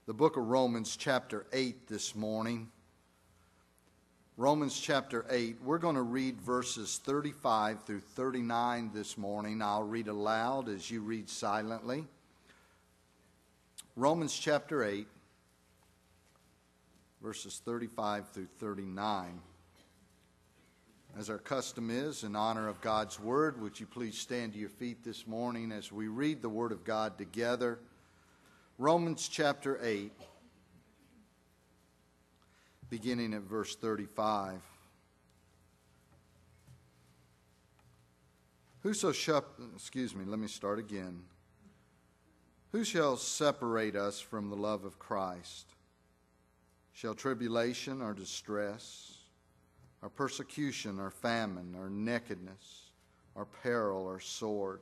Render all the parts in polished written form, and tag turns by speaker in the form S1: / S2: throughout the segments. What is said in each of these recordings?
S1: the book of Romans chapter 8 this morning. Romans chapter 8. We're going to read verses 35 through 39 this morning. I'll read aloud as you read silently. Romans chapter 8, verses 35 through 39. As our custom is, in honor of God's Word, would you please stand to your feet this morning as we read the Word of God together. Romans chapter 8, beginning at verse 35. Who shall separate us from the love of Christ? Shall tribulation or distress, or persecution or famine or nakedness, or peril or sword?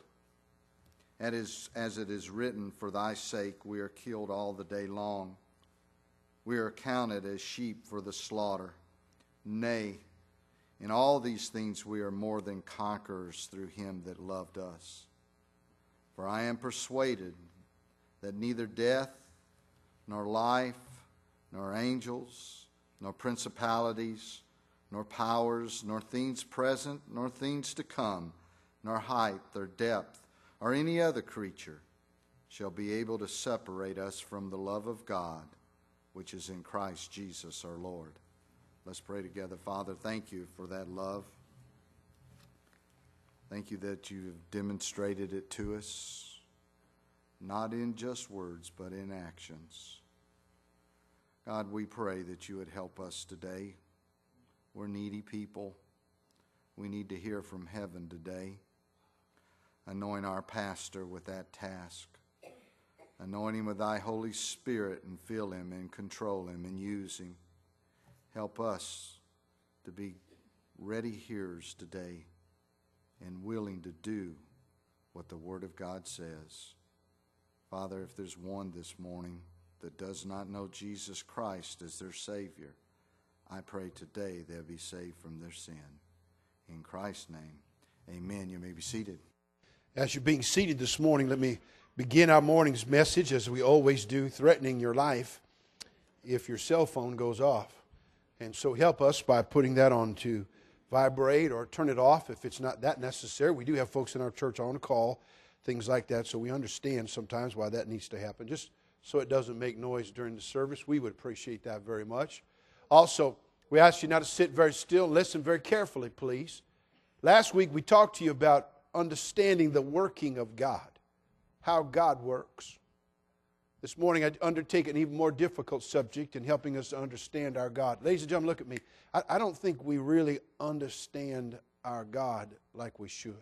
S1: As it is written, for thy sake we are killed all the day long. We are counted as sheep for the slaughter. Nay, in all these things we are more than conquerors through him that loved us. For I am persuaded that neither death, nor life, nor angels, nor principalities, nor powers, nor things present, nor things to come, nor height, or depth, or any other creature shall be able to separate us from the love of God, which is in Christ Jesus our Lord. Let's pray together. Father, thank you for that love. Thank you that you have demonstrated it to us, not in just words, but in actions. God, we pray that you would help us today. We're needy people. We need to hear from heaven today. Anoint our pastor with that task. Anoint him with thy Holy Spirit and fill him and control him and use him. Help us to be ready hearers today and willing to do what the Word of God says. Father, if there's one this morning that does not know Jesus Christ as their Savior, I pray today they'll be saved from their sin. In Christ's name, amen. You may be seated.
S2: As you're being seated this morning, let me begin our morning's message, as we always do, threatening your life if your cell phone goes off. And so help us by putting that on to vibrate or turn it off if it's not that necessary. We do have folks in our church on call, things like that, so we understand sometimes why that needs to happen. Just so it doesn't make noise during the service, we would appreciate that very much. Also, we ask you now to sit very still and listen very carefully, please. Last week we talked to you about understanding the working of God, how God works. This morning I undertake an even more difficult subject in helping us to understand our God. Ladies and gentlemen, look at me. I don't think we really understand our God like we should.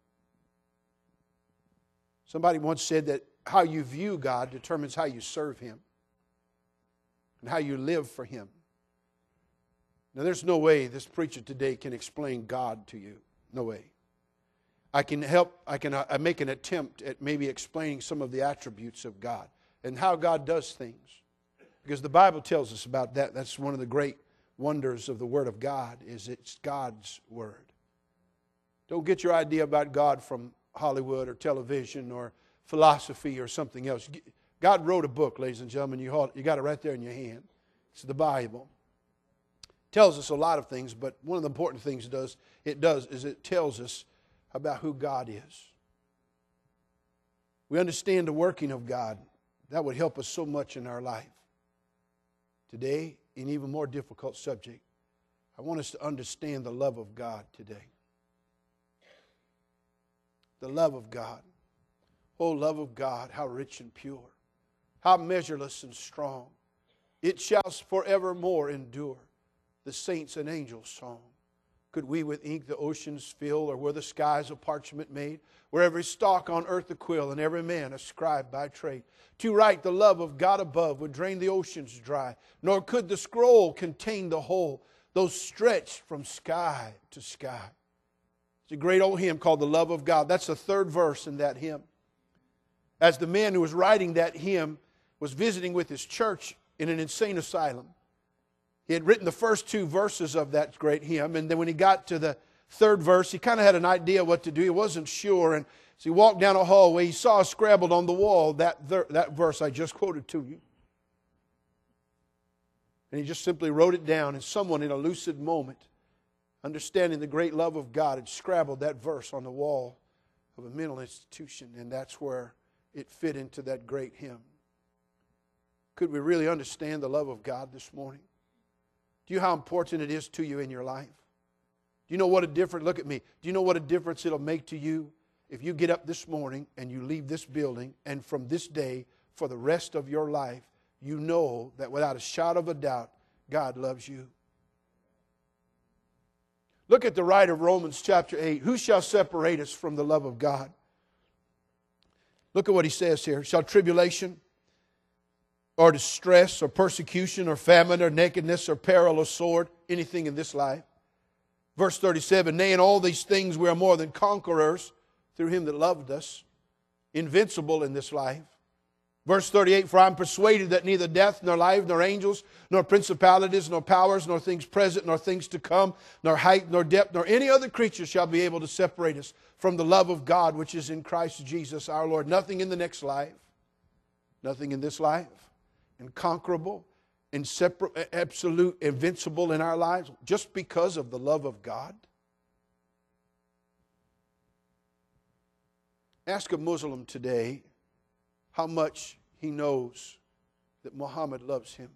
S2: Somebody once said that how you view God determines how you serve Him and how you live for Him. Now, there's no way this preacher today can explain God to you. No way. I can make an attempt at maybe explaining some of the attributes of God and how God does things. Because the Bible tells us about that. That's one of the great wonders of the Word of God, is it's God's Word. Don't get your idea about God from Hollywood or television or philosophy or something else. God wrote a book, ladies and gentlemen. You got it right there in your hand. It's the Bible. It tells us a lot of things, but one of the important things it tells us about who God is. We understand the working of God. That would help us so much in our life. Today, an even more difficult subject, I want us to understand the love of God today. The love of God. Oh, love of God, how rich and pure, how measureless and strong. It shall forevermore endure, the saints and angels' song. Could we with ink the oceans fill, or were the skies of parchment made, where every stalk on earth a quill, and every man a scribe by trade? To write the love of God above would drain the oceans dry, nor could the scroll contain the whole, though stretched from sky to sky. It's a great old hymn called The Love of God. That's the third verse in that hymn. As the man who was writing that hymn was visiting with his church in an insane asylum, he had written the first two verses of that great hymn, and then when he got to the third verse, he kind of had an idea what to do. He wasn't sure, and as he walked down a hallway, he saw scrabbled on the wall that verse I just quoted to you. And he just simply wrote it down, and someone in a lucid moment, understanding the great love of God, had scrabbled that verse on the wall of a mental institution, and that's where it fit into that great hymn. Could we really understand the love of God this morning? Do you know how important it is to you in your life? Do you know what a difference, look at me, do you know what a difference it'll make to you if you get up this morning and you leave this building, and from this day, for the rest of your life, you know that without a shadow of a doubt, God loves you. Look at the writer of Romans chapter 8. Who shall separate us from the love of God? Look at what he says here. Shall tribulation or distress or persecution or famine or nakedness or peril or sword, anything in this life? Verse 37, nay, in all these things we are more than conquerors through him that loved us, invincible in this life. Verse 38, for I am persuaded that neither death, nor life, nor angels, nor principalities, nor powers, nor things present, nor things to come, nor height, nor depth, nor any other creature shall be able to separate us from the love of God which is in Christ Jesus our Lord. Nothing in the next life, nothing in this life, inconquerable, absolute, invincible in our lives, just because of the love of God. Ask a Muslim today how much he knows that Muhammad loves him.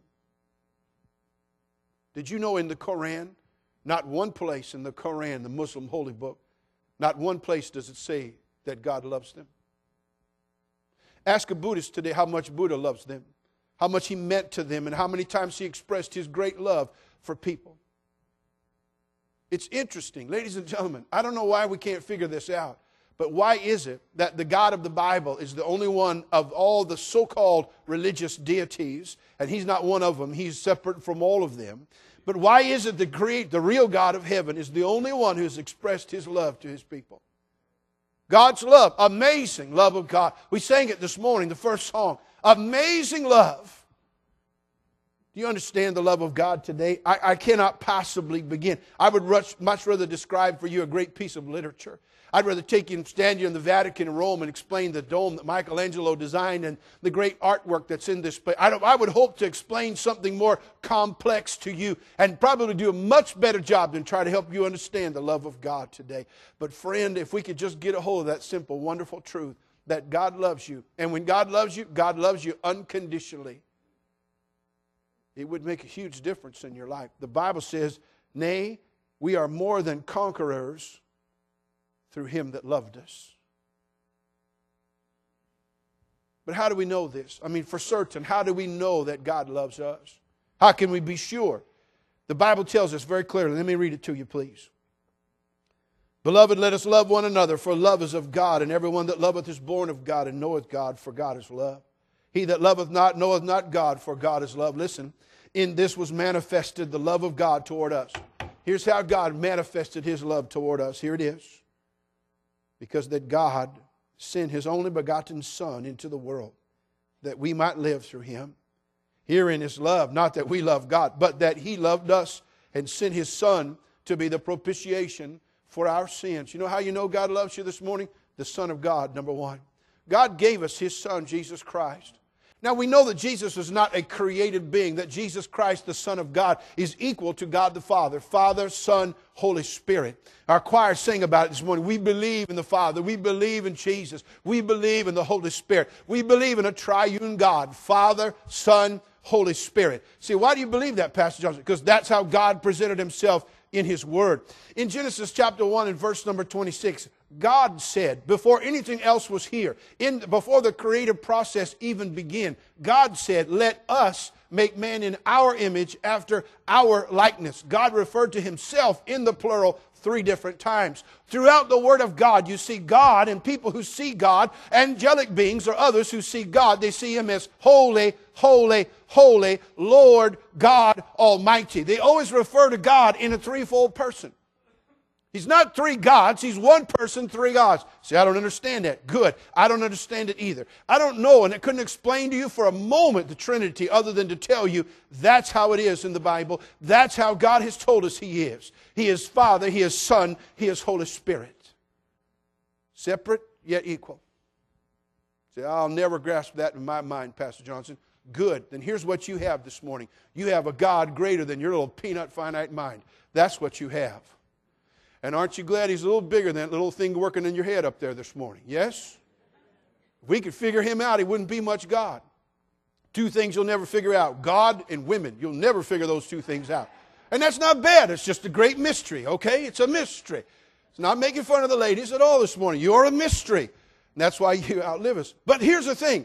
S2: Did you know in the Quran, not one place in the Quran, the Muslim holy book, not one place does it say that God loves them? Ask a Buddhist today how much Buddha loves them, how much he meant to them, and how many times he expressed his great love for people. It's interesting, ladies and gentlemen, I don't know why we can't figure this out. But why is it that the God of the Bible is the only one of all the so-called religious deities, and he's not one of them, he's separate from all of them. But why is it the real God of heaven is the only one who's expressed his love to his people? God's love, amazing love of God. We sang it this morning, the first song, amazing love. Do you understand the love of God today? I cannot possibly begin. I would much rather describe for you a great piece of literature. I'd rather take you and stand you in the Vatican in Rome and explain the dome that Michelangelo designed and the great artwork that's in this place. I would hope to explain something more complex to you and probably do a much better job than try to help you understand the love of God today. But friend, if we could just get a hold of that simple, wonderful truth that God loves you. And when God loves you unconditionally. It would make a huge difference in your life. The Bible says, nay, we are more than conquerors through him that loved us. But how do we know this? I mean, for certain, how do we know that God loves us? How can we be sure? The Bible tells us very clearly. Let me read it to you, please. Beloved, let us love one another, for love is of God, and everyone that loveth is born of God and knoweth God, for God is love. He that loveth not knoweth not God, for God is love. Listen, in this was manifested the love of God toward us. Here's how God manifested his love toward us. Here it is. Because that God sent his only begotten Son into the world, that we might live through him. Herein is love, not that we love God, but that he loved us and sent his Son to be the propitiation for our sins. You know how you know God loves you this morning? The Son of God, number one. God gave us his Son, Jesus Christ. Now we know that Jesus is not a created being, that Jesus Christ, the Son of God, is equal to God the Father. Father, Son, Holy Spirit. Our choir sang about it this morning. We believe in the Father. We believe in Jesus. We believe in the Holy Spirit. We believe in a triune God, Father, Son, Holy Spirit. See, why do you believe that, Pastor Johnson? Because that's how God presented himself in his Word. In Genesis chapter 1 and verse number 26, God said, before anything else was here, before the creative process even began, God said, let us make man in our image after our likeness. God referred to himself in the plural 3 different times. Throughout the Word of God, you see God, and people who see God, angelic beings or others who see God, they see him as holy, holy, holy, Lord God Almighty. They always refer to God in a threefold person. He's not 3 gods. He's one person, 3 gods. See, I don't understand that. Good. I don't understand it either. I don't know, and I couldn't explain to you for a moment the Trinity other than to tell you that's how it is in the Bible. That's how God has told us he is. He is Father, he is Son, he is Holy Spirit. Separate yet equal. See, I'll never grasp that in my mind, Pastor Johnson. Good. Then here's what you have this morning. You have a God greater than your little peanut finite mind. That's what you have. And aren't you glad He's a little bigger than that little thing working in your head up there this morning? Yes? If we could figure Him out, He wouldn't be much God. Two things you'll never figure out. God and women. You'll never figure those two things out. And that's not bad. It's just a great mystery, okay? It's a mystery. It's not making fun of the ladies at all this morning. You're a mystery. And that's why you outlive us. But here's the thing.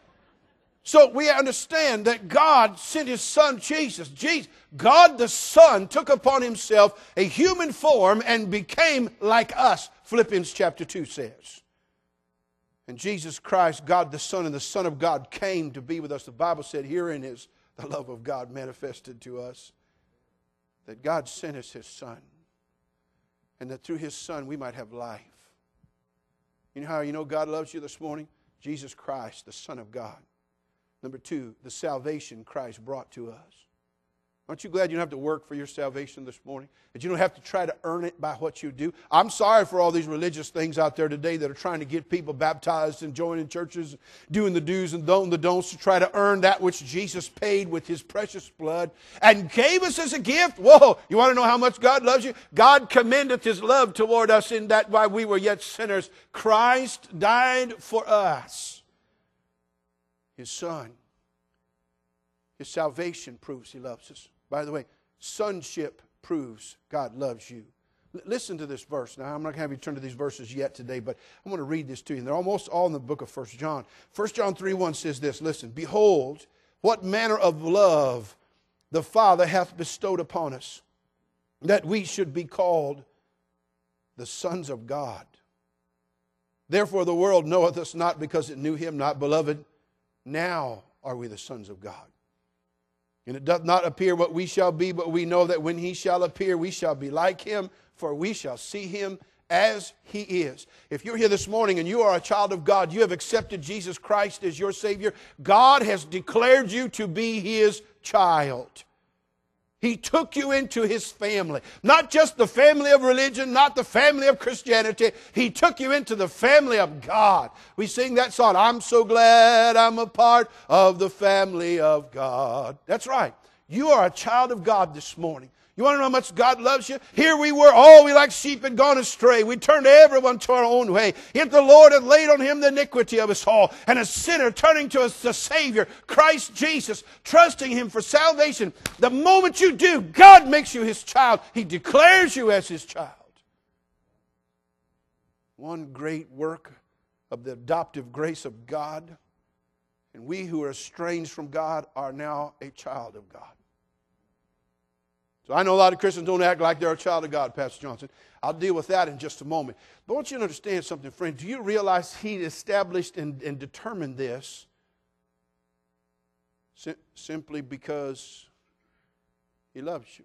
S2: So we understand that God sent His Son Jesus. God the Son took upon Himself a human form and became like us, Philippians chapter 2 says. And Jesus Christ, God the Son and the Son of God, came to be with us. The Bible said herein is the love of God manifested to us. That God sent us His Son. And that through His Son we might have life. You know how you know God loves you this morning? Jesus Christ, the Son of God. Number two, the salvation Christ brought to us. Aren't you glad you don't have to work for your salvation this morning? That you don't have to try to earn it by what you do? I'm sorry for all these religious things out there today that are trying to get people baptized and joining churches, doing the do's and the don'ts to try to earn that which Jesus paid with His precious blood and gave us as a gift. Whoa, you want to know how much God loves you? God commendeth His love toward us in that while we were yet sinners, Christ died for us. His Son. His salvation proves He loves us. By the way, sonship proves God loves you. Listen to this verse. Now, I'm not going to have you turn to these verses yet today, but I'm going to read this to you. And they're almost all in the book of 1 John. 1 John 3:1 says this. Listen, behold, what manner of love the Father hath bestowed upon us, that we should be called the sons of God. Therefore the world knoweth us not because it knew Him not. Beloved, now are we the sons of God. And it doth not appear what we shall be, but we know that when He shall appear, we shall be like Him, for we shall see Him as He is. If you're here this morning and you are a child of God, you have accepted Jesus Christ as your Savior, God has declared you to be His child. He took you into His family. Not just the family of religion, not the family of Christianity. He took you into the family of God. We sing that song, I'm so glad I'm a part of the family of God. That's right. You are a child of God this morning. You want to know how much God loves you? Here we were, we like sheep had gone astray. We turned everyone to our own way. Yet the Lord had laid on Him the iniquity of us all. And a sinner turning to us the Savior, Christ Jesus, trusting Him for salvation. The moment you do, God makes you His child. He declares you as His child. One great work of the adoptive grace of God. And we who are estranged from God are now a child of God. So I know a lot of Christians don't act like they're a child of God, Pastor Johnson. I'll deal with that in just a moment. But I want you to understand something, friend. Do you realize He established and determined this simply because He loves you?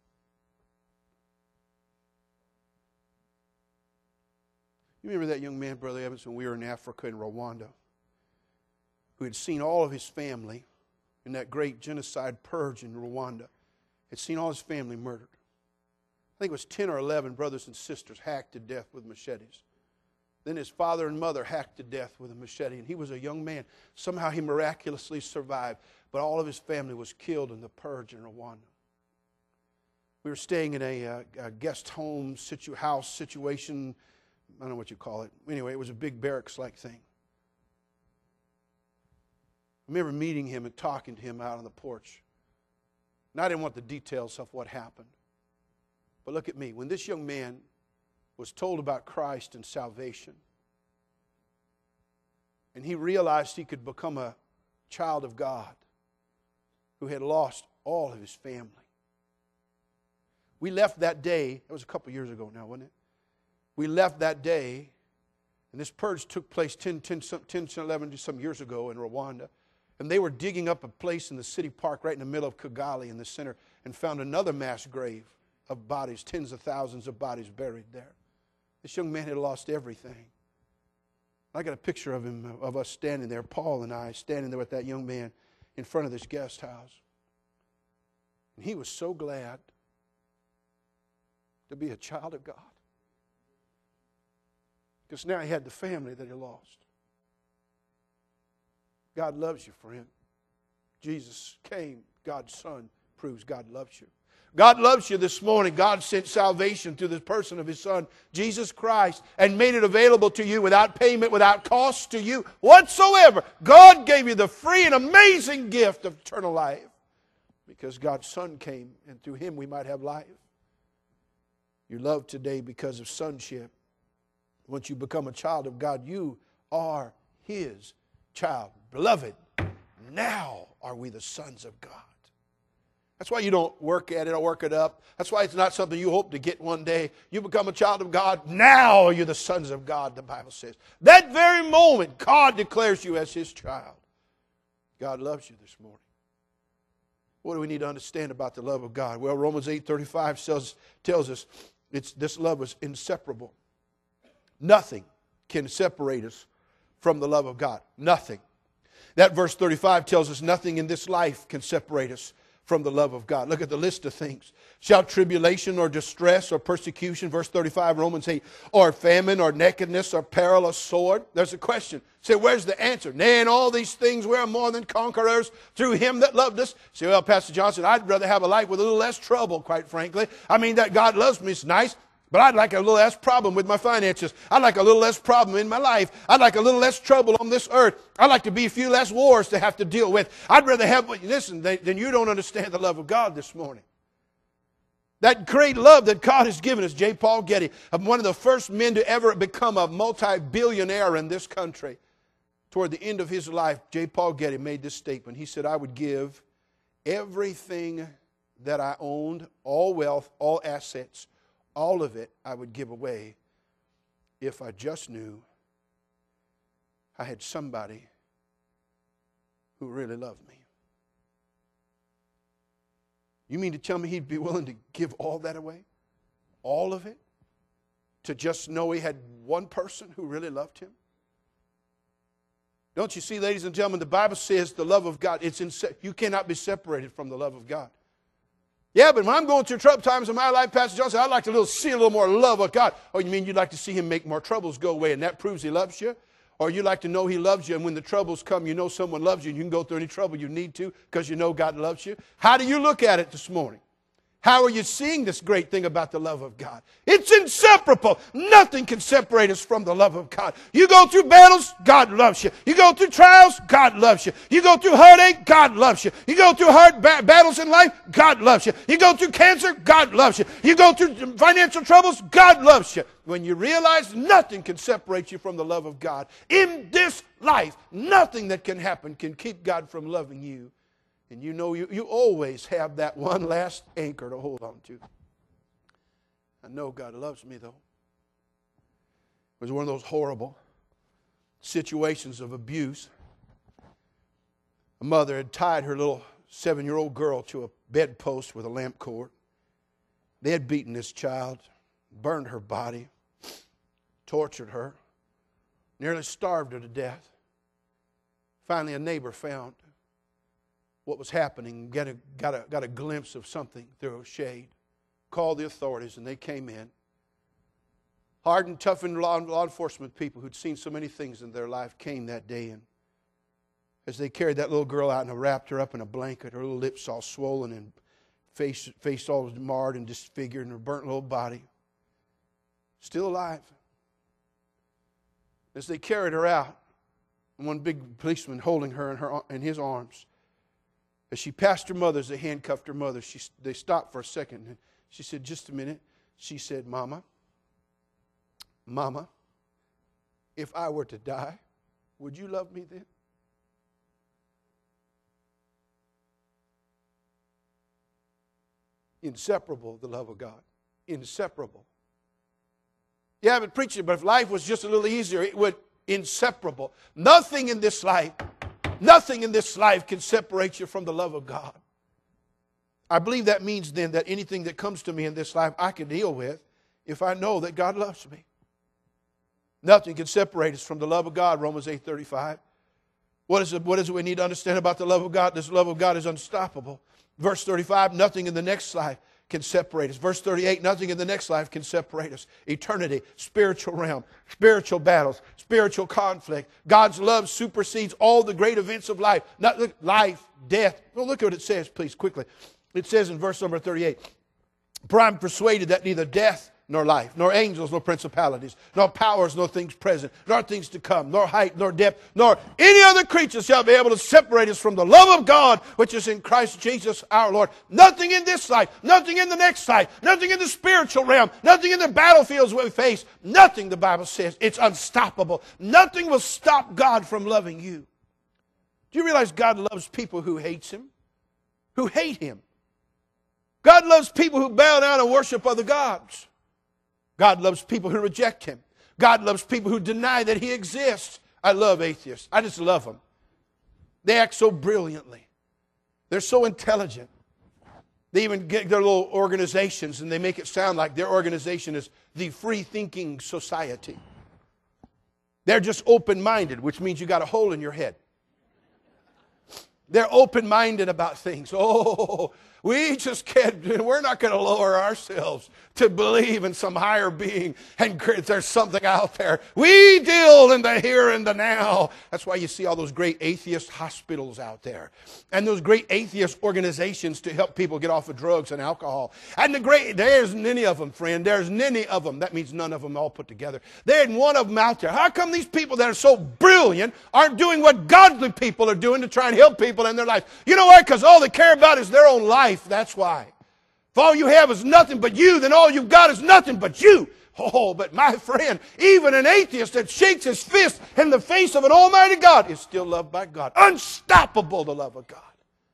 S2: You remember that young man, Brother Evans, when we were in Africa in Rwanda, who had seen all of his family in that great genocide purge in Rwanda? Had seen all his family murdered. I think it was 10 or 11 brothers and sisters hacked to death with machetes. Then his father and mother hacked to death with a machete. And he was a young man. Somehow he miraculously survived. But all of his family was killed in the purge in Rwanda. We were staying in a guest home house situation. I don't know what you call it. Anyway, it was a big barracks-like thing. I remember meeting him and talking to him out on the porch. And I didn't want the details of what happened. But look at me. When this young man was told about Christ and salvation, and he realized he could become a child of God who had lost all of his family. We left that day, it was a couple years ago now, wasn't it? We left that day, and this purge took place 10, 11 some years ago in Rwanda. And they were digging up a place in the city park right in the middle of Kigali in the center and found another mass grave of bodies, tens of thousands of bodies buried there. This young man had lost everything. I got a picture of him, of us standing there, Paul and I standing there with that young man in front of this guest house. And he was so glad to be a child of God. Because now he had the family that he lost. God loves you, friend. Jesus came, God's Son, proves God loves you. God loves you this morning. God sent salvation through the person of His Son, Jesus Christ, and made it available to you without payment, without cost to you whatsoever. God gave you the free and amazing gift of eternal life because God's Son came, and through Him we might have life. You're loved today because of sonship. Once you become a child of God, you are His child. Beloved, now are we the sons of God. That's why you don't work at it or work it up. That's why it's not something you hope to get one day. You become a child of God. Now you're the sons of God, the Bible says. That very moment, God declares you as His child. God loves you this morning. What do we need to understand about the love of God? Well, Romans 8:35 tells us this love is inseparable. Nothing can separate us from the love of God. Nothing. That verse 35 tells us nothing in this life can separate us from the love of God. Look at the list of things. Shall tribulation or distress or persecution, verse 35, Romans 8, or famine or nakedness or peril or sword? There's a question. Say, where's the answer? Nay, in all these things we are more than conquerors through Him that loved us. Say, well, Pastor Johnson, I'd rather have a life with a little less trouble, quite frankly. I mean, that God loves me is nice, but I'd like a little less problem with my finances. I'd like a little less problem in my life. I'd like a little less trouble on this earth. I'd like to be a few less wars to have to deal with. I'd rather have, listen, then you don't understand the love of God this morning. That great love that God has given us, J. Paul Getty, one of the first men to ever become a multi-billionaire in this country. Toward the end of his life, J. Paul Getty made this statement. He said, I would give everything that I owned, all wealth, all assets, all of it I would give away if I just knew I had somebody who really loved me. You mean to tell me he'd be willing to give all that away? All of it? To just know he had one person who really loved him? Don't you see, ladies and gentlemen, the Bible says the love of God, you cannot be separated from the love of God. Yeah, but when I'm going through trouble times in my life, Pastor Johnson, I'd like to see a little more love of God. Oh, you mean you'd like to see Him make more troubles go away, and that proves He loves you? Or you like to know He loves you, and when the troubles come, you know someone loves you, and you can go through any trouble you need to because you know God loves you? How do you look at it this morning? How are you seeing this great thing about the love of God? It's inseparable. Nothing can separate us from the love of God. You go through battles, God loves you. You go through trials, God loves you. You go through heartache, God loves you. You go through hard battles in life, God loves you. You go through cancer, God loves you. You go through financial troubles, God loves you. When you realize nothing can separate you from the love of God, in this life, nothing that can happen can keep God from loving you. And you know you always have that one last anchor to hold on to. I know God loves me, though. It was one of those horrible situations of abuse. A mother had tied her little 7-year-old girl to a bedpost with a lamp cord. They had beaten this child, burned her body, tortured her, nearly starved her to death. Finally, a neighbor found what was happening, got a glimpse of something through a shade, called the authorities, and they came in. Hardened, toughened law enforcement people who'd seen so many things in their life came that day, and as they carried that little girl out and wrapped her up in a blanket, her little lips all swollen and face all marred and disfigured, and her burnt little body, still alive. As they carried her out, and one big policeman holding her in his arms, as she passed her mother, as they handcuffed her mother, they stopped for a second. And she said, just a minute. She said, Mama, if I were to die, would you love me then? Inseparable, the love of God. Inseparable. Yeah, I've been preaching, but if life was just a little easier, it would inseparable. Nothing in this life can separate you from the love of God. I believe that means then that anything that comes to me in this life I can deal with if I know that God loves me. Nothing can separate us from the love of God, Romans 8:35. What is it we need to understand about the love of God? This love of God is unstoppable. Verse 35, nothing in the next life can separate us. Verse 38, nothing in the next life can separate us. Eternity, spiritual realm, spiritual battles, spiritual conflict. God's love supersedes all the great events of life. Not life, death. Well, look at what it says, please, quickly. It says in verse number 38, for I'm persuaded that neither death nor life, nor angels, nor principalities, nor powers, nor things present, nor things to come, nor height, nor depth, nor any other creature shall be able to separate us from the love of God, which is in Christ Jesus our Lord. Nothing in this life, nothing in the next life, nothing in the spiritual realm, nothing in the battlefields we face, nothing, the Bible says, it's unstoppable. Nothing will stop God from loving you. Do you realize God loves people who hate Him? Who hate Him. God loves people who bow down and worship other gods. God loves people who reject Him. God loves people who deny that He exists. I love atheists. I just love them. They act so brilliantly. They're so intelligent. They even get their little organizations and they make it sound like their organization is the Free Thinking Society. They're just open-minded, which means you got a hole in your head. They're open-minded about things. Oh, we just can't, we're not going to lower ourselves to believe in some higher being and there's something out there. We deal in the here and the now. That's why you see all those great atheist hospitals out there and those great atheist organizations to help people get off of drugs and alcohol. And there's many of them, friend. There's many of them. That means none of them all put together. There's one of them out there. How come these people that are so brilliant aren't doing what godly people are doing to try and help people in their life? You know why? Because all they care about is their own life. That's why. If all you have is nothing but you, then all you've got is nothing but you. Oh, but my friend, even an atheist that shakes his fist in the face of an almighty God is still loved by God. Unstoppable, the love of God.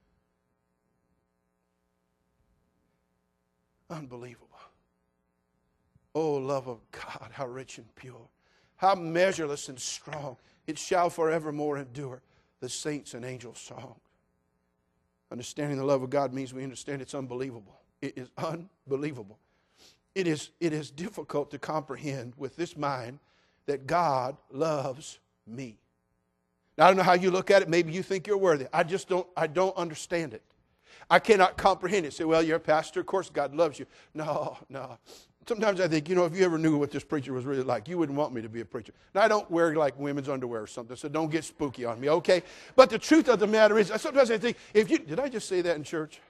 S2: Unbelievable. Oh, love of God, how rich and pure, how measureless and strong. It shall forevermore endure. The saints and angels' song. Understanding the love of God means we understand it's unbelievable. It is unbelievable. It is difficult to comprehend with this mind that God loves me. Now, I don't know how you look at it. Maybe you think you're worthy. I don't understand it. I cannot comprehend it. Say, well, you're a pastor. Of course God loves you. No. Sometimes I think, if you ever knew what this preacher was really like, you wouldn't want me to be a preacher. Now, I don't wear like women's underwear or something, so don't get spooky on me, okay? But the truth of the matter is, sometimes I think, did I just say that in church?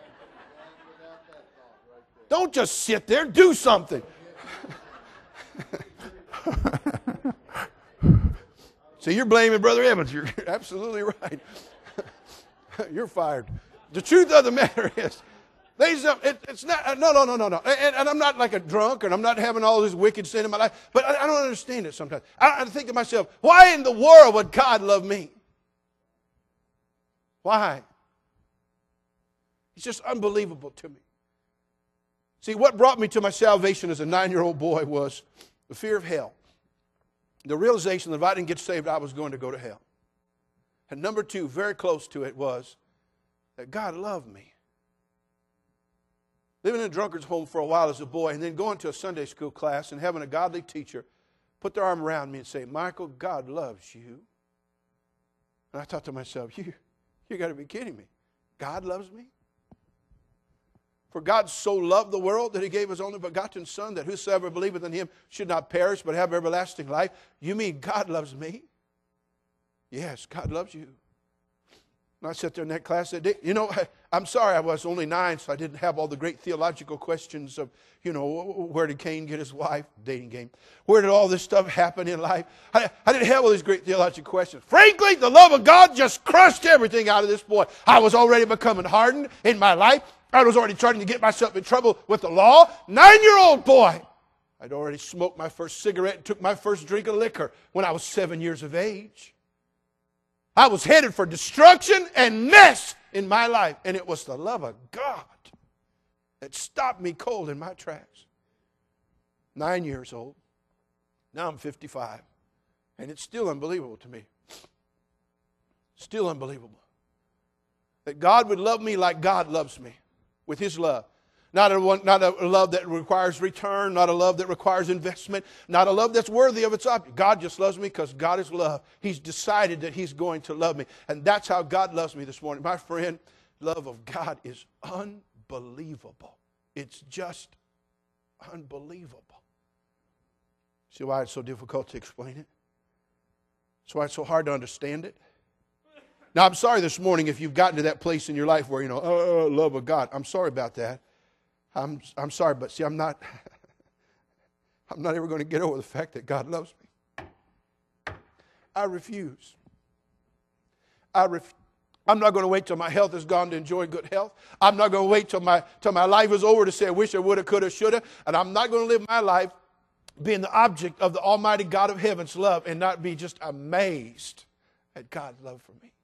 S2: Don't just sit there, do something. See, you're blaming Brother Evans. You're absolutely right. You're fired. The truth of the matter is, it's not, no. And I'm not like a drunk, and I'm not having all this wicked sin in my life, but I don't understand it sometimes. I think to myself, why in the world would God love me? Why? It's just unbelievable to me. See, what brought me to my salvation as a 9-year-old boy was the fear of hell. The realization that if I didn't get saved, I was going to go to hell. And number 2, very close to it, was that God loved me. Living in a drunkard's home for a while as a boy and then going to a Sunday school class and having a godly teacher put their arm around me and say, Michael, God loves you. And I thought to myself, you got to be kidding me. God loves me? For God so loved the world that He gave His only begotten Son, that whosoever believeth in Him should not perish but have everlasting life. You mean God loves me? Yes, God loves you. And I sat there in that class that day. I'm sorry I was only 9, so I didn't have all the great theological questions of, where did Cain get his wife? Dating game. Where did all this stuff happen in life? I didn't have all these great theological questions. Frankly, the love of God just crushed everything out of this boy. I was already becoming hardened in my life. I was already starting to get myself in trouble with the law. 9-year-old boy. I'd already smoked my first cigarette and took my first drink of liquor when I was 7 years of age. I was headed for destruction and mess in my life. And it was the love of God that stopped me cold in my tracks. 9 years old. Now I'm 55. And it's still unbelievable to me. Still unbelievable. That God would love me like God loves me. With His love. Not a love that requires return, not a love that requires investment, not a love that's worthy of its object. God just loves me because God is love. He's decided that He's going to love me. And that's how God loves me this morning. My friend, love of God is unbelievable. It's just unbelievable. See why it's so difficult to explain it? That's why it's so hard to understand it. Now, I'm sorry this morning if you've gotten to that place in your life where, love of God. I'm sorry about that. I'm sorry, but see, I'm not ever going to get over the fact that God loves me. I refuse. I'm not going to wait till my health is gone to enjoy good health. I'm not going to wait till my life is over to say I wish I would have, could have, should have. And I'm not going to live my life being the object of the Almighty God of heaven's love and not be just amazed at God's love for me.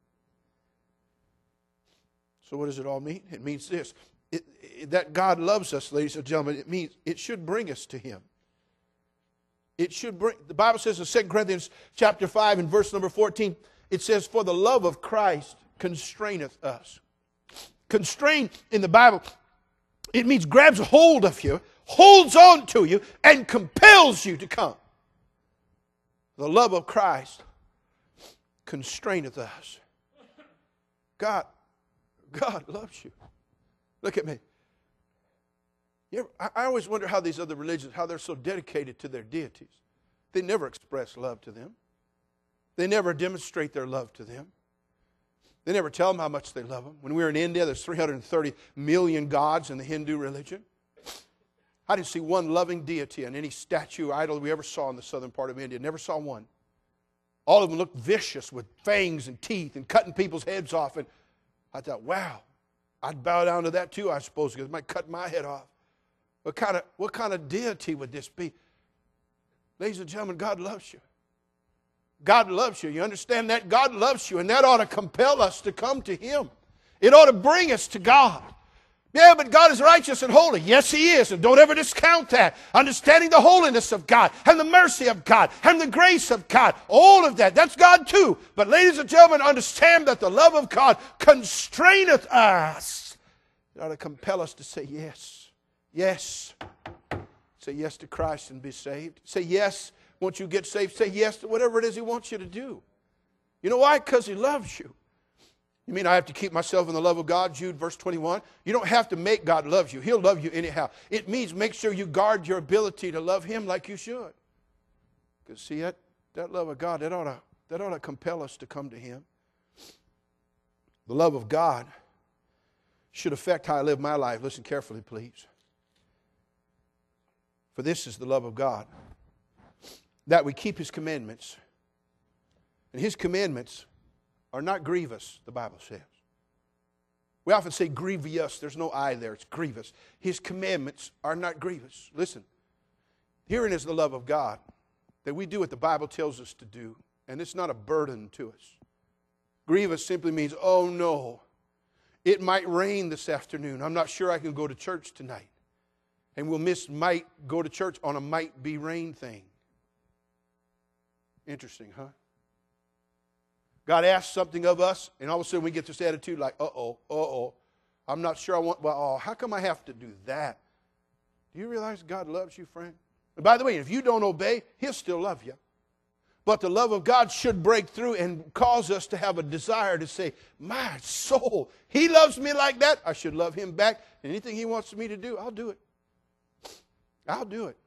S2: So what does it all mean? It means this. That God loves us, ladies and gentlemen, it means it should bring us to Him. It should bring, the Bible says in 2 Corinthians chapter 5 and verse number 14, it says, for the love of Christ constraineth us. Constrain in the Bible, it means grabs a hold of you, holds on to you, and compels you to come. The love of Christ constraineth us. God loves you. Look at me. I always wonder how these other religions, how they're so dedicated to their deities. They never express love to them. They never demonstrate their love to them. They never tell them how much they love them. When we were in India, there's 330 million gods in the Hindu religion. I didn't see one loving deity in any statue or idol we ever saw in the southern part of India. Never saw one. All of them looked vicious with fangs and teeth and cutting people's heads off. And I thought, wow, I'd bow down to that too, I suppose, because it might cut my head off. What kind of deity would this be? Ladies and gentlemen, God loves you. God loves you. You understand that? God loves you, and that ought to compel us to come to Him. It ought to bring us to God. Yeah, but God is righteous and holy. Yes, He is, and don't ever discount that. Understanding the holiness of God, and the mercy of God, and the grace of God, all of that, that's God too. But ladies and gentlemen, understand that the love of God constraineth us. It ought to compel us to say yes. Yes. Say yes to Christ and be saved. Say yes. Once you get saved, say yes to whatever it is He wants you to do. You know why? Because He loves you. You mean I have to keep myself in the love of God? Jude verse 21. You don't have to make God love you. He'll love you anyhow. It means make sure you guard your ability to love Him like you should. Because see, that love of God, that ought to compel us to come to Him. The love of God should affect how I live my life. Listen carefully, please. For this is the love of God, that we keep His commandments. And His commandments are not grievous, the Bible says. We often say grievous. There's no I there. It's grievous. His commandments are not grievous. Listen, herein is the love of God, that we do what the Bible tells us to do, and it's not a burden to us. Grievous simply means, oh no, it might rain this afternoon. I'm not sure I can go to church tonight. And we'll might go to church on a might be rain thing. Interesting, huh? God asks something of us, and all of a sudden we get this attitude like, I'm not sure I want, well, how come I have to do that? Do you realize God loves you, friend? And by the way, if you don't obey, He'll still love you. But the love of God should break through and cause us to have a desire to say, my soul, He loves me like that. I should love Him back. And anything He wants me to do, I'll do it. I'll do it.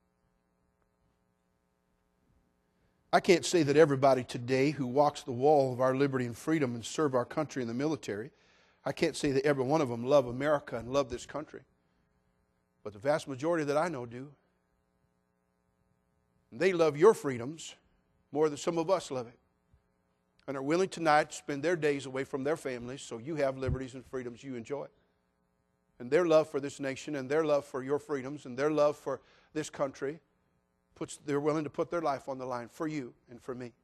S2: I can't say that everybody today who walks the wall of our liberty and freedom and serve our country in the military, I can't say that every one of them love America and love this country. But the vast majority that I know do. And they love your freedoms more than some of us love it. And are willing tonight to spend their days away from their families so you have liberties and freedoms you enjoy. And their love for this nation and their love for your freedoms and their love for this country, they're willing to put their life on the line for you and for me.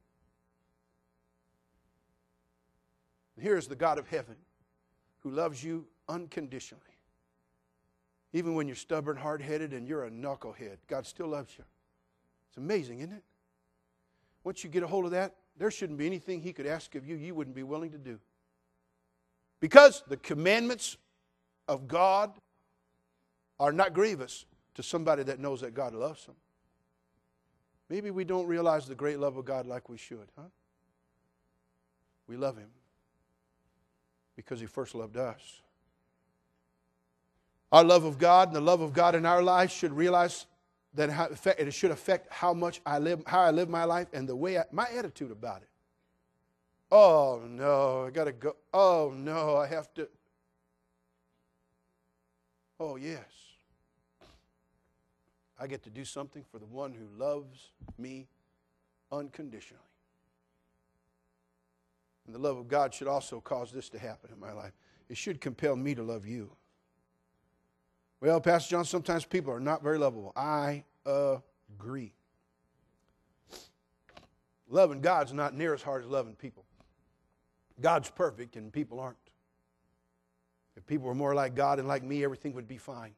S2: And here is the God of heaven who loves you unconditionally. Even when you're stubborn, hard-headed, and you're a knucklehead, God still loves you. It's amazing, isn't it? Once you get a hold of that, there shouldn't be anything He could ask of you you wouldn't be willing to do. Because the commandments of God are not grievous to somebody that knows that God loves them. Maybe we don't realize the great love of God like we should, huh? We love Him because He first loved us. Our love of God and the love of God in our lives should realize that it should affect how I live my life and the way my attitude about it. Oh no, I got to go. Oh no, I have to. Oh yes. I get to do something for the one who loves me unconditionally. And the love of God should also cause this to happen in my life. It should compel me to love you. Well, Pastor John, sometimes people are not very lovable. I agree. Loving God's not near as hard as loving people. God's perfect and people aren't. If people were more like God and like me, everything would be fine.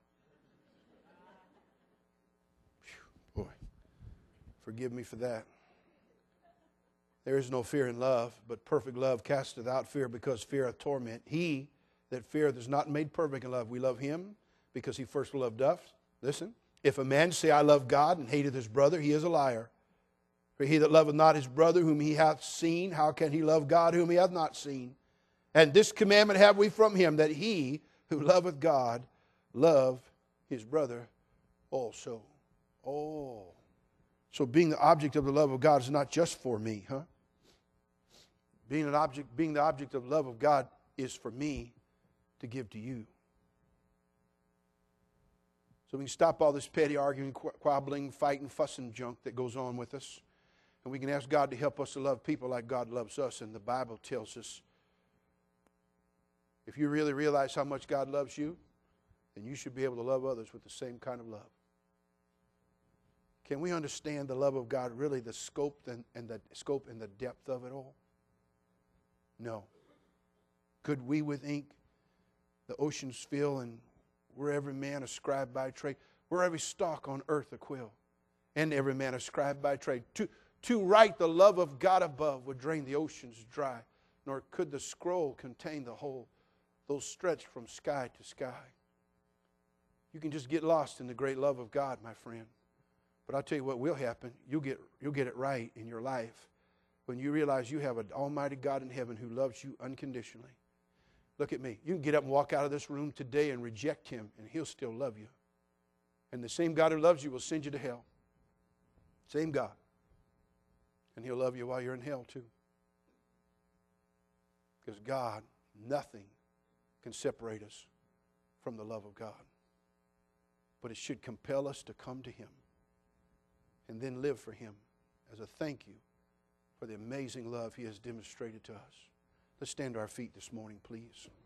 S2: Whew, boy, forgive me for that. There is no fear in love, but perfect love casteth out fear, because fear hath torment. He that feareth is not made perfect in love. We love him because he first loved us. Listen, if a man say, I love God, and hateth his brother, he is a liar. For he that loveth not his brother whom he hath seen, how can he love God whom he hath not seen? And this commandment have we from him, that he who loveth God love his brother also. Oh. So being the object of the love of God is not just for me, huh? Being the object of the love of God is for me to give to you. So we can stop all this petty arguing, quabbling, fighting, fussing junk that goes on with us. And we can ask God to help us to love people like God loves us. And the Bible tells us, if you really realize how much God loves you, then you should be able to love others with the same kind of love. Can we understand the love of God, really the scope and the depth of it all? No. Could we with ink the oceans fill, and we're every man a scribe by trade? We're every stalk on earth a quill, and every man a scribe by trade. To write the love of God above would drain the oceans dry, nor could the scroll contain the whole, those stretched from sky to sky. You can just get lost in the great love of God, my friend. But I'll tell you what will happen. You'll get it right in your life when you realize you have an almighty God in heaven who loves you unconditionally. Look at me. You can get up and walk out of this room today and reject him, and he'll still love you. And the same God who loves you will send you to hell. Same God. And he'll love you while you're in hell too. Because God, nothing can separate us from the love of God. But it should compel us to come to him and then live for him as a thank you for the amazing love he has demonstrated to us. Let's stand to our feet this morning, please.